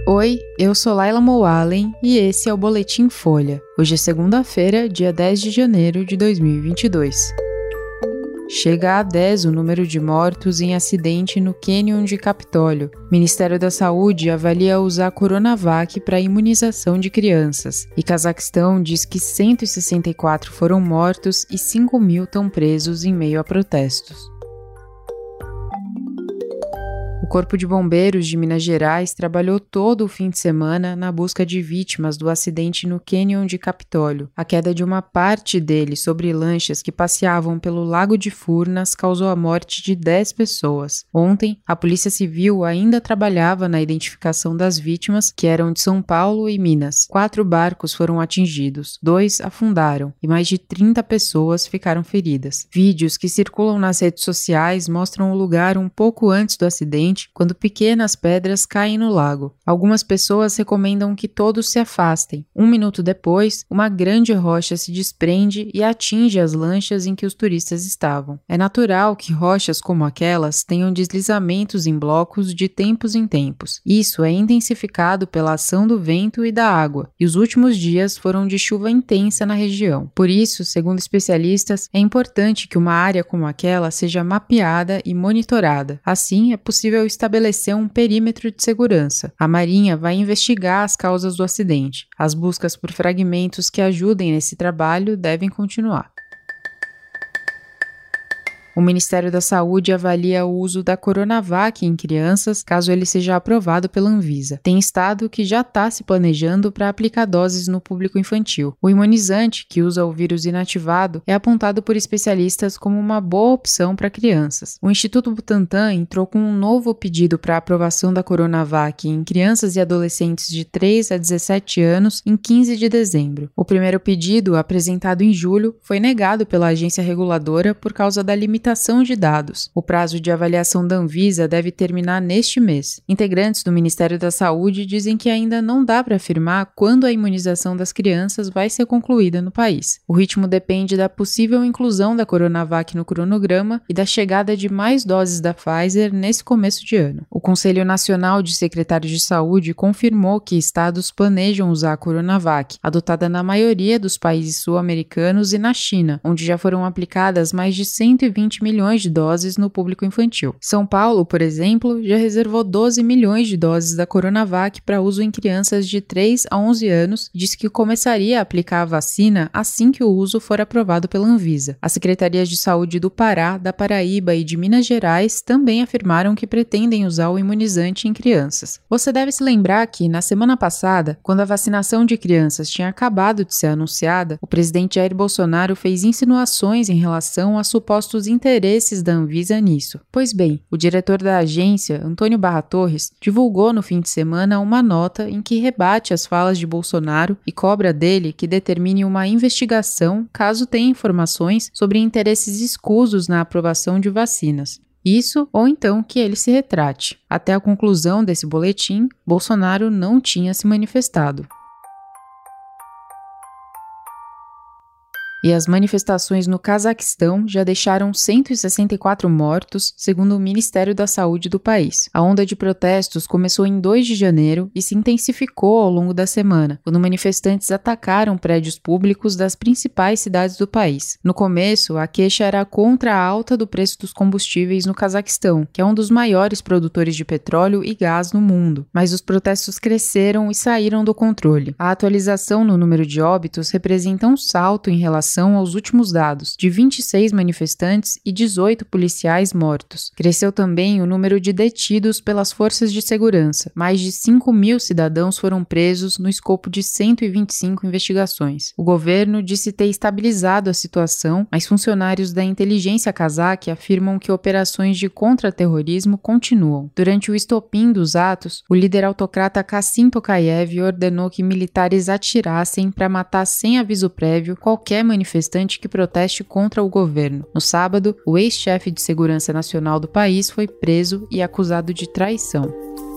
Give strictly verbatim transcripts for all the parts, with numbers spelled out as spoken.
Oi, eu sou Laila Moalen e esse é o Boletim Folha. Hoje é segunda-feira, dia dez de janeiro de dois mil e vinte e dois. Chega a dez o número de mortos em acidente no cânion de Capitólio. Ministério da Saúde avalia usar Coronavac para imunização de crianças. E Cazaquistão diz que cento e sessenta e quatro foram mortos e cinco mil estão presos em meio a protestos. O Corpo de Bombeiros de Minas Gerais trabalhou todo o fim de semana na busca de vítimas do acidente no cânion de Capitólio. A queda de uma parte dele sobre lanchas que passeavam pelo Lago de Furnas causou a morte de dez pessoas. Ontem, a Polícia Civil ainda trabalhava na identificação das vítimas, que eram de São Paulo e Minas. Quatro barcos foram atingidos, dois afundaram e mais de trinta pessoas ficaram feridas. Vídeos que circulam nas redes sociais mostram o lugar um pouco antes do acidente, quando pequenas pedras caem no lago. Algumas pessoas recomendam que todos se afastem. Um minuto depois, uma grande rocha se desprende e atinge as lanchas em que os turistas estavam. É natural que rochas como aquelas tenham deslizamentos em blocos de tempos em tempos. Isso é intensificado pela ação do vento e da água, e os últimos dias foram de chuva intensa na região. Por isso, segundo especialistas, é importante que uma área como aquela seja mapeada e monitorada. Assim, é possível estabelecer um perímetro de segurança. A Marinha vai investigar as causas do acidente. As buscas por fragmentos que ajudem nesse trabalho devem continuar. O Ministério da Saúde avalia o uso da Coronavac em crianças, caso ele seja aprovado pela Anvisa. Tem estado que já está se planejando para aplicar doses no público infantil. O imunizante, que usa o vírus inativado, é apontado por especialistas como uma boa opção para crianças. O Instituto Butantan entrou com um novo pedido para aprovação da Coronavac em crianças e adolescentes de três a dezessete anos em quinze de dezembro. O primeiro pedido, apresentado em julho, foi negado pela agência reguladora por causa da limitação de dados. O prazo de avaliação da Anvisa deve terminar neste mês. Integrantes do Ministério da Saúde dizem que ainda não dá para afirmar quando a imunização das crianças vai ser concluída no país. O ritmo depende da possível inclusão da Coronavac no cronograma e da chegada de mais doses da Pfizer nesse começo de ano. O Conselho Nacional de Secretários de Saúde confirmou que estados planejam usar a Coronavac, adotada na maioria dos países sul-americanos e na China, onde já foram aplicadas mais de cento e vinte milhões de doses no público infantil. São Paulo, por exemplo, já reservou doze milhões de doses da Coronavac para uso em crianças de três a onze anos e disse que começaria a aplicar a vacina assim que o uso for aprovado pela Anvisa. As secretarias de saúde do Pará, da Paraíba e de Minas Gerais também afirmaram que pretendem usar o imunizante em crianças. Você deve se lembrar que, na semana passada, quando a vacinação de crianças tinha acabado de ser anunciada, o presidente Jair Bolsonaro fez insinuações em relação a supostos interesses da Anvisa nisso. Pois bem, o diretor da agência, Antônio Barra Torres, divulgou no fim de semana uma nota em que rebate as falas de Bolsonaro e cobra dele que determine uma investigação caso tenha informações sobre interesses escusos na aprovação de vacinas. Isso ou então que ele se retrate. Até a conclusão desse boletim, Bolsonaro não tinha se manifestado. E as manifestações no Cazaquistão já deixaram cento e sessenta e quatro mortos, segundo o Ministério da Saúde do país. A onda de protestos começou em dois de janeiro e se intensificou ao longo da semana, quando manifestantes atacaram prédios públicos das principais cidades do país. No começo, a queixa era contra a alta do preço dos combustíveis no Cazaquistão, que é um dos maiores produtores de petróleo e gás no mundo. Mas os protestos cresceram e saíram do controle. A atualização no número de óbitos representa um salto em relação aos últimos dados, de vinte e seis manifestantes e dezoito policiais mortos. Cresceu também o número de detidos pelas forças de segurança. Mais de cinco mil cidadãos foram presos no escopo de cento e vinte e cinco investigações. O governo disse ter estabilizado a situação, mas funcionários da inteligência cazaque afirmam que operações de contra-terrorismo continuam. Durante o estopim dos atos, o líder autocrata Kassim Tokayev ordenou que militares atirassem para matar sem aviso prévio qualquer manifestante manifestante que proteste contra o governo. No sábado, o ex-chefe de segurança nacional do país foi preso e acusado de traição.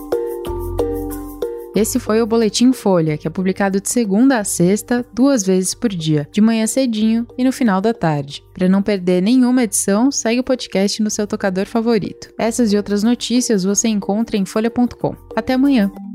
Esse foi o Boletim Folha, que é publicado de segunda a sexta, duas vezes por dia, de manhã cedinho e no final da tarde. Para não perder nenhuma edição, segue o podcast no seu tocador favorito. Essas e outras notícias você encontra em folha ponto com. Até amanhã!